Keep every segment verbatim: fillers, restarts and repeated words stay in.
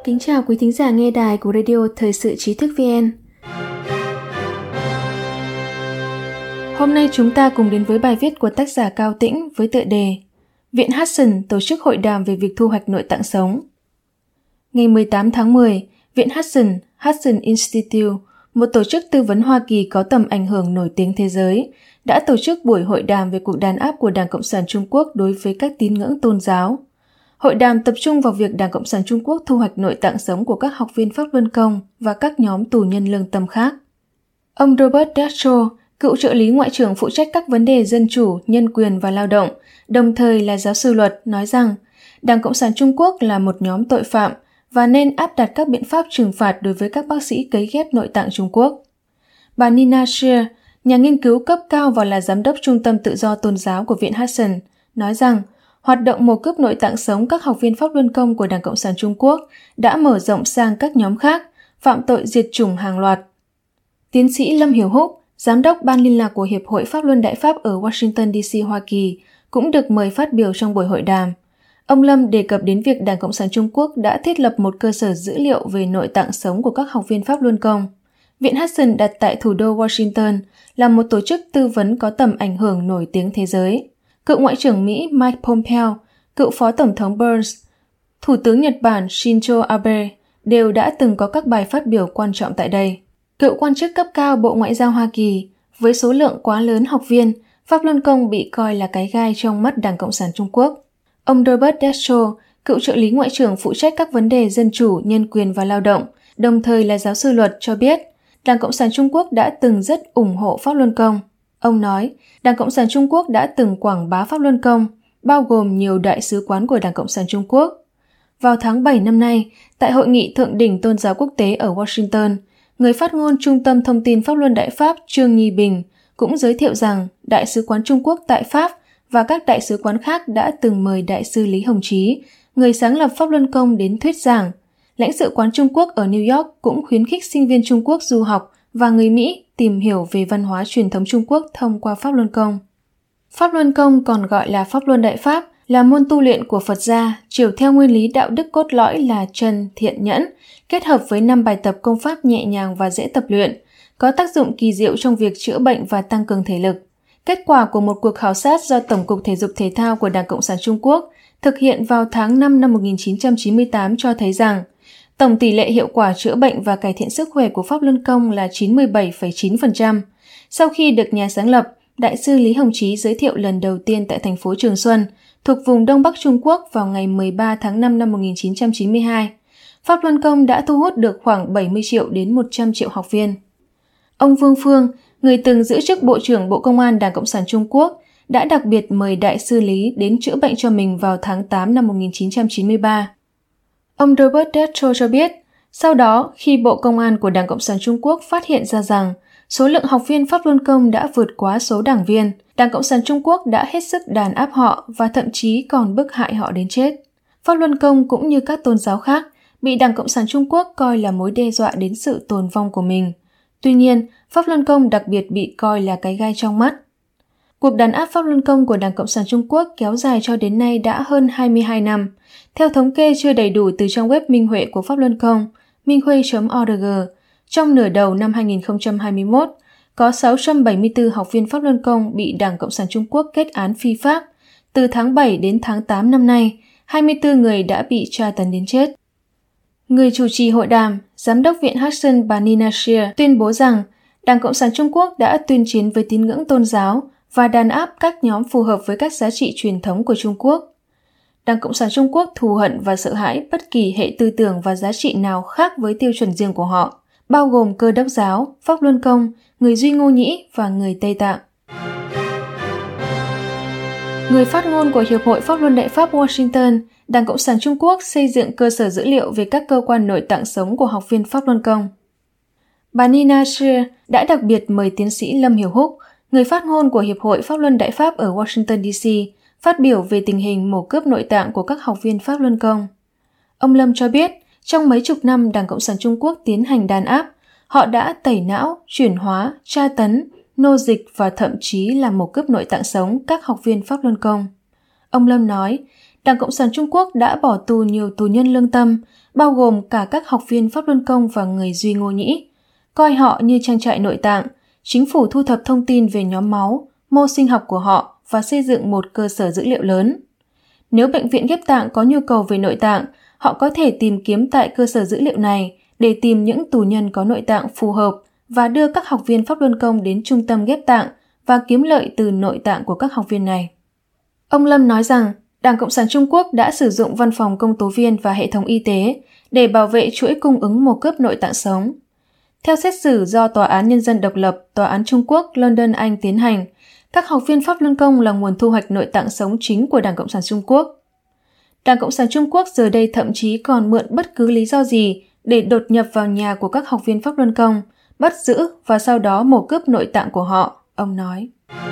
Kính chào quý thính giả nghe đài của Radio Thời sự Trí thức vê en. Hôm nay chúng ta cùng đến với bài viết của tác giả Cao Tĩnh với tựa đề Viện Hudson tổ chức hội đàm về việc thu hoạch nội tạng sống. Ngày mười tám tháng mười, Viện Hudson, Hudson Institute, một tổ chức tư vấn Hoa Kỳ có tầm ảnh hưởng nổi tiếng thế giới, đã tổ chức buổi hội đàm về cuộc đàn áp của Đảng Cộng sản Trung Quốc đối với các tín ngưỡng tôn giáo. Hội đàm tập trung vào việc Đảng Cộng sản Trung Quốc thu hoạch nội tạng sống của các học viên Pháp Luân Công và các nhóm tù nhân lương tâm khác. Ông Robert Destro, cựu trợ lý ngoại trưởng phụ trách các vấn đề dân chủ, nhân quyền và lao động, đồng thời là giáo sư luật, nói rằng Đảng Cộng sản Trung Quốc là một nhóm tội phạm và nên áp đặt các biện pháp trừng phạt đối với các bác sĩ cấy ghép nội tạng Trung Quốc. Bà Nina Shear, nhà nghiên cứu cấp cao và là giám đốc Trung tâm Tự do Tôn giáo của Viện Hudson, nói rằng hoạt động mổ cướp nội tạng sống các học viên Pháp Luân Công của Đảng Cộng sản Trung Quốc đã mở rộng sang các nhóm khác, phạm tội diệt chủng hàng loạt. Tiến sĩ Lâm Hiểu Húc, giám đốc Ban liên lạc của Hiệp hội Pháp Luân Đại Pháp ở Washington đê xê, Hoa Kỳ, cũng được mời phát biểu trong buổi hội đàm. Ông Lâm đề cập đến việc Đảng Cộng sản Trung Quốc đã thiết lập một cơ sở dữ liệu về nội tạng sống của các học viên Pháp Luân Công. Viện Hudson đặt tại thủ đô Washington là một tổ chức tư vấn có tầm ảnh hưởng nổi tiếng thế giới. Cựu Ngoại trưởng Mỹ Mike Pompeo, cựu Phó Tổng thống Burns, Thủ tướng Nhật Bản Shinzo Abe đều đã từng có các bài phát biểu quan trọng tại đây. Cựu quan chức cấp cao Bộ Ngoại giao Hoa Kỳ, với số lượng quá lớn học viên, Pháp Luân Công bị coi là cái gai trong mắt Đảng Cộng sản Trung Quốc. Ông Robert Destro, cựu trợ lý ngoại trưởng phụ trách các vấn đề dân chủ, nhân quyền và lao động, đồng thời là giáo sư luật, cho biết Đảng Cộng sản Trung Quốc đã từng rất ủng hộ Pháp Luân Công. Ông nói, Đảng Cộng sản Trung Quốc đã từng quảng bá Pháp Luân Công, bao gồm nhiều đại sứ quán của Đảng Cộng sản Trung Quốc. Vào tháng bảy năm nay, tại Hội nghị Thượng đỉnh Tôn giáo quốc tế ở Washington, người phát ngôn Trung tâm Thông tin Pháp Luân Đại Pháp Trương Nhi Bình cũng giới thiệu rằng Đại sứ quán Trung Quốc tại Pháp và các đại sứ quán khác đã từng mời Đại sư Lý Hồng Chí, người sáng lập Pháp Luân Công, đến thuyết giảng. Lãnh sự quán Trung Quốc ở New York cũng khuyến khích sinh viên Trung Quốc du học và người Mỹ tìm hiểu về văn hóa truyền thống Trung Quốc thông qua Pháp Luân Công. Pháp Luân Công, còn gọi là Pháp Luân Đại Pháp, là môn tu luyện của Phật gia, chiều theo nguyên lý đạo đức cốt lõi là trần, thiện, nhẫn, kết hợp với năm bài tập công pháp nhẹ nhàng và dễ tập luyện, có tác dụng kỳ diệu trong việc chữa bệnh và tăng cường thể lực. Kết quả của một cuộc khảo sát do Tổng cục Thể dục Thể thao của Đảng Cộng sản Trung Quốc thực hiện vào tháng năm năm một nghìn chín trăm chín mươi tám cho thấy rằng tổng tỷ lệ hiệu quả chữa bệnh và cải thiện sức khỏe của Pháp Luân Công là chín mươi bảy phẩy chín phần trăm. Sau khi được nhà sáng lập, Đại sư Lý Hồng Chí giới thiệu lần đầu tiên tại thành phố Trường Xuân, thuộc vùng Đông Bắc Trung Quốc vào ngày mười ba tháng năm năm một nghìn chín trăm chín mươi hai, Pháp Luân Công đã thu hút được khoảng bảy mươi triệu đến một trăm triệu học viên. Ông Vương Phương, người từng giữ chức Bộ trưởng Bộ Công an Đảng Cộng sản Trung Quốc, đã đặc biệt mời Đại sư Lý đến chữa bệnh cho mình vào tháng tám năm một nghìn chín trăm chín mươi ba. Ông Robert Destro cho biết, sau đó, khi Bộ Công an của Đảng Cộng sản Trung Quốc phát hiện ra rằng số lượng học viên Pháp Luân Công đã vượt quá số đảng viên, Đảng Cộng sản Trung Quốc đã hết sức đàn áp họ và thậm chí còn bức hại họ đến chết. Pháp Luân Công cũng như các tôn giáo khác bị Đảng Cộng sản Trung Quốc coi là mối đe dọa đến sự tồn vong của mình. Tuy nhiên, Pháp Luân Công đặc biệt bị coi là cái gai trong mắt. Cuộc đàn áp Pháp Luân Công của Đảng Cộng sản Trung Quốc kéo dài cho đến nay đã hơn hai mươi hai năm. Theo thống kê chưa đầy đủ từ trang web Minh Huệ của Pháp Luân Công, minh huê chấm org, trong nửa đầu năm hai nghìn không trăm hai mươi mốt, có sáu trăm bảy mươi tư học viên Pháp Luân Công bị Đảng Cộng sản Trung Quốc kết án phi pháp. Từ tháng bảy đến tháng tám năm nay, hai mươi tư người đã bị tra tấn đến chết. Người chủ trì hội đàm, Giám đốc Viện Hudson bà Nina Shear tuyên bố rằng Đảng Cộng sản Trung Quốc đã tuyên chiến với tín ngưỡng tôn giáo và đàn áp các nhóm phù hợp với các giá trị truyền thống của Trung Quốc. Đảng Cộng sản Trung Quốc thù hận và sợ hãi bất kỳ hệ tư tưởng và giá trị nào khác với tiêu chuẩn riêng của họ, bao gồm Cơ đốc giáo, Pháp Luân Công, người Duy Ngô Nhĩ và người Tây Tạng. Người phát ngôn của Hiệp hội Pháp Luân Đại Pháp Washington, Đảng Cộng sản Trung Quốc xây dựng cơ sở dữ liệu về các cơ quan nội tạng sống của học viên Pháp Luân Công. Bà Nina Shear đã đặc biệt mời tiến sĩ Lâm Hiểu Húc, người phát ngôn của Hiệp hội Pháp Luân Đại Pháp ở Washington đê xê, phát biểu về tình hình mổ cướp nội tạng của các học viên Pháp Luân Công. Ông Lâm cho biết, trong mấy chục năm Đảng Cộng sản Trung Quốc tiến hành đàn áp, họ đã tẩy não, chuyển hóa, tra tấn, nô dịch và thậm chí là mổ cướp nội tạng sống các học viên Pháp Luân Công. Ông Lâm nói, Đảng Cộng sản Trung Quốc đã bỏ tù nhiều tù nhân lương tâm, bao gồm cả các học viên Pháp Luân Công và người Duy Ngô Nhĩ, coi họ như trang trại nội tạng. Chính phủ thu thập thông tin về nhóm máu, mô sinh học của họ và xây dựng một cơ sở dữ liệu lớn. Nếu bệnh viện ghép tạng có nhu cầu về nội tạng, họ có thể tìm kiếm tại cơ sở dữ liệu này để tìm những tù nhân có nội tạng phù hợp và đưa các học viên Pháp Luân Công đến trung tâm ghép tạng và kiếm lợi từ nội tạng của các học viên này. Ông Lâm nói rằng, Đảng Cộng sản Trung Quốc đã sử dụng văn phòng công tố viên và hệ thống y tế để bảo vệ chuỗi cung ứng mô cướp nội tạng sống. Theo xét xử do Tòa án Nhân dân độc lập, Tòa án Trung Quốc, London, Anh tiến hành, các học viên Pháp Luân Công là nguồn thu hoạch nội tạng sống chính của Đảng Cộng sản Trung Quốc. Đảng Cộng sản Trung Quốc giờ đây thậm chí còn mượn bất cứ lý do gì để đột nhập vào nhà của các học viên Pháp Luân Công, bắt giữ và sau đó mổ cướp nội tạng của họ, ông nói.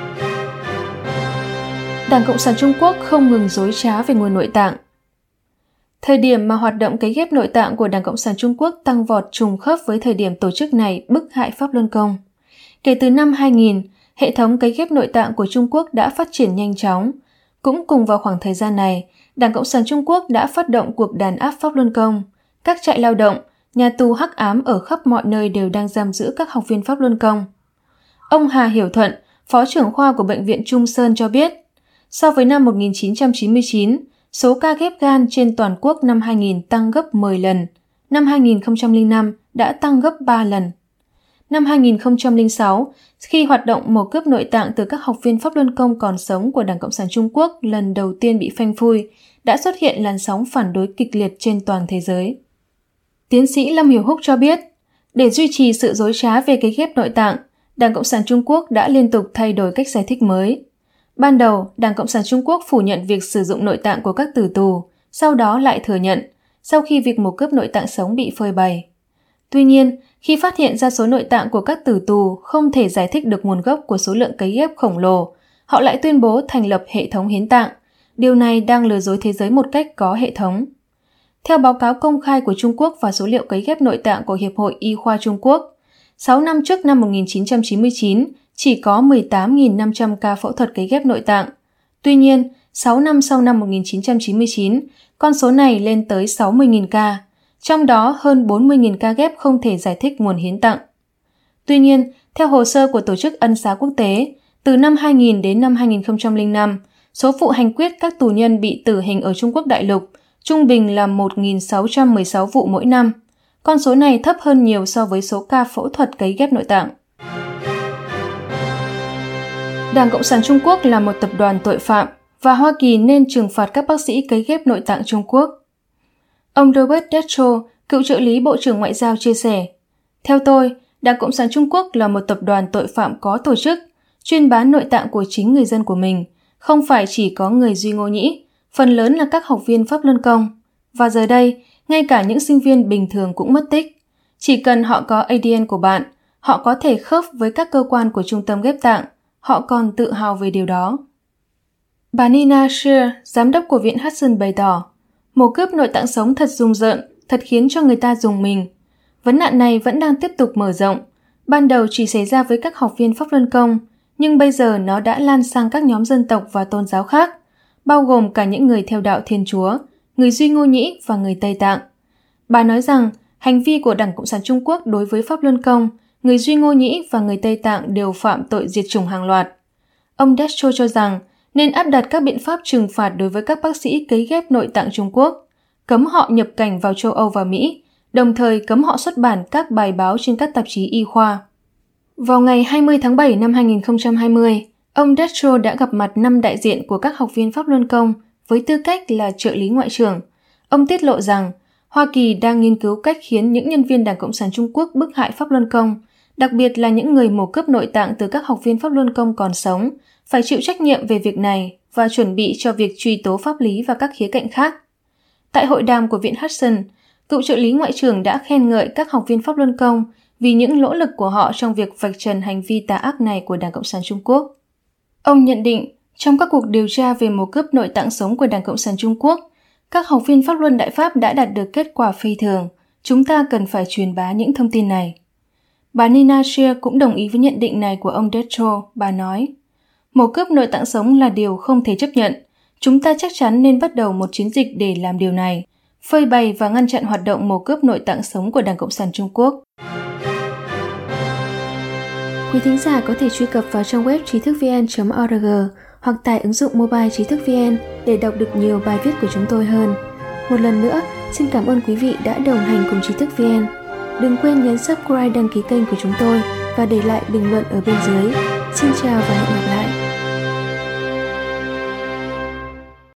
Đảng Cộng sản Trung Quốc không ngừng dối trá về nguồn nội tạng. Thời điểm mà hoạt động cấy ghép nội tạng của Đảng Cộng sản Trung Quốc tăng vọt trùng khớp với thời điểm tổ chức này bức hại Pháp Luân Công. Kể từ năm hai nghìn, hệ thống cấy ghép nội tạng của Trung Quốc đã phát triển nhanh chóng. Cũng cùng vào khoảng thời gian này, Đảng Cộng sản Trung Quốc đã phát động cuộc đàn áp Pháp Luân Công. Các trại lao động, nhà tù hắc ám ở khắp mọi nơi đều đang giam giữ các học viên Pháp Luân Công. Ông Hà Hiểu Thuận, Phó trưởng khoa của Bệnh viện Trung Sơn cho biết, so với năm một nghìn chín trăm chín mươi chín, số ca ghép gan trên toàn quốc năm hai nghìn tăng gấp mười lần, năm hai nghìn không trăm lẻ năm đã tăng gấp ba lần. Năm hai nghìn không trăm lẻ sáu, khi hoạt động mổ cướp nội tạng từ các học viên Pháp Luân Công còn sống của Đảng Cộng sản Trung Quốc lần đầu tiên bị phanh phui, đã xuất hiện làn sóng phản đối kịch liệt trên toàn thế giới. Tiến sĩ Lâm Hiểu Húc cho biết, để duy trì sự dối trá về cấy ghép nội tạng, Đảng Cộng sản Trung Quốc đã liên tục thay đổi cách giải thích mới. Ban đầu, Đảng Cộng sản Trung Quốc phủ nhận việc sử dụng nội tạng của các tử tù, sau đó lại thừa nhận, sau khi việc mổ cướp nội tạng sống bị phơi bày. Tuy nhiên, khi phát hiện ra số nội tạng của các tử tù không thể giải thích được nguồn gốc của số lượng cấy ghép khổng lồ, họ lại tuyên bố thành lập hệ thống hiến tạng. Điều này đang lừa dối thế giới một cách có hệ thống. Theo báo cáo công khai của Trung Quốc và số liệu cấy ghép nội tạng của Hiệp hội Y khoa Trung Quốc, sáu năm trước năm một nghìn chín trăm chín mươi chín, chỉ có mười tám nghìn năm trăm ca phẫu thuật cấy ghép nội tạng. Tuy nhiên, sáu năm sau năm một nghìn chín trăm chín mươi chín, con số này lên tới sáu mươi nghìn ca, trong đó hơn bốn mươi nghìn ca ghép không thể giải thích nguồn hiến tặng. Tuy nhiên, theo hồ sơ của Tổ chức Ân xá Quốc tế, từ năm hai nghìn đến năm hai nghìn không trăm lẻ năm, số vụ hành quyết các tù nhân bị tử hình ở Trung Quốc đại lục trung bình là một nghìn sáu trăm mười sáu vụ mỗi năm. Con số này thấp hơn nhiều so với số ca phẫu thuật cấy ghép nội tạng. Đảng Cộng sản Trung Quốc là một tập đoàn tội phạm và Hoa Kỳ nên trừng phạt các bác sĩ cấy ghép nội tạng Trung Quốc. Ông Robert Detro, cựu trợ lý Bộ trưởng Ngoại giao chia sẻ, theo tôi, Đảng Cộng sản Trung Quốc là một tập đoàn tội phạm có tổ chức, chuyên bán nội tạng của chính người dân của mình, không phải chỉ có người Duy Ngô Nhĩ, phần lớn là các học viên Pháp Luân Công. Và giờ đây, ngay cả những sinh viên bình thường cũng mất tích. Chỉ cần họ có a đê en của bạn, họ có thể khớp với các cơ quan của trung tâm ghép tạng, họ còn tự hào về điều đó. Bà Nina Shear, giám đốc của Viện Hudson bày tỏ, mổ cướp nội tạng sống thật rùng rợn, thật khiến cho người ta rùng mình. Vấn nạn này vẫn đang tiếp tục mở rộng. Ban đầu chỉ xảy ra với các học viên Pháp Luân Công, nhưng bây giờ nó đã lan sang các nhóm dân tộc và tôn giáo khác, bao gồm cả những người theo đạo Thiên Chúa, người Duy Ngô Nhĩ và người Tây Tạng. Bà nói rằng, hành vi của Đảng Cộng sản Trung Quốc đối với Pháp Luân Công, người Duy Ngô Nhĩ và người Tây Tạng đều phạm tội diệt chủng hàng loạt. Ông Destro cho rằng nên áp đặt các biện pháp trừng phạt đối với các bác sĩ cấy ghép nội tạng Trung Quốc, cấm họ nhập cảnh vào châu Âu và Mỹ, đồng thời cấm họ xuất bản các bài báo trên các tạp chí y khoa. Vào ngày hai mươi tháng bảy năm hai nghìn không trăm hai mươi, ông Destro đã gặp mặt năm đại diện của các học viên Pháp Luân Công với tư cách là trợ lý ngoại trưởng. Ông tiết lộ rằng Hoa Kỳ đang nghiên cứu cách khiến những nhân viên Đảng Cộng sản Trung Quốc bức hại Pháp Luân Công, đặc biệt là những người mổ cướp nội tạng từ các học viên Pháp Luân Công còn sống, phải chịu trách nhiệm về việc này và chuẩn bị cho việc truy tố pháp lý và các khía cạnh khác. Tại hội đàm của Viện Hudson, cựu trợ lý ngoại trưởng đã khen ngợi các học viên Pháp Luân Công vì những nỗ lực của họ trong việc vạch trần hành vi tà ác này của Đảng Cộng sản Trung Quốc. Ông nhận định, trong các cuộc điều tra về mổ cướp nội tạng sống của Đảng Cộng sản Trung Quốc, các học viên Pháp Luân Đại Pháp đã đạt được kết quả phi thường. Chúng ta cần phải truyền bá những thông tin này. Bà Nina Shear cũng đồng ý với nhận định này của ông Detro. Bà nói, mổ cướp nội tạng sống là điều không thể chấp nhận. Chúng ta chắc chắn nên bắt đầu một chiến dịch để làm điều này, phơi bày và ngăn chặn hoạt động mổ cướp nội tạng sống của Đảng Cộng sản Trung Quốc. Quý thính giả có thể truy cập vào trang web trí thức vn chấm org hoặc tải ứng dụng mobile Trí thức vê en để đọc được nhiều bài viết của chúng tôi hơn. Một lần nữa, xin cảm ơn quý vị đã đồng hành cùng Trí thức vê en. Đừng quên nhấn subscribe đăng ký kênh của chúng tôi và để lại bình luận ở bên dưới. Xin chào và hẹn gặp lại!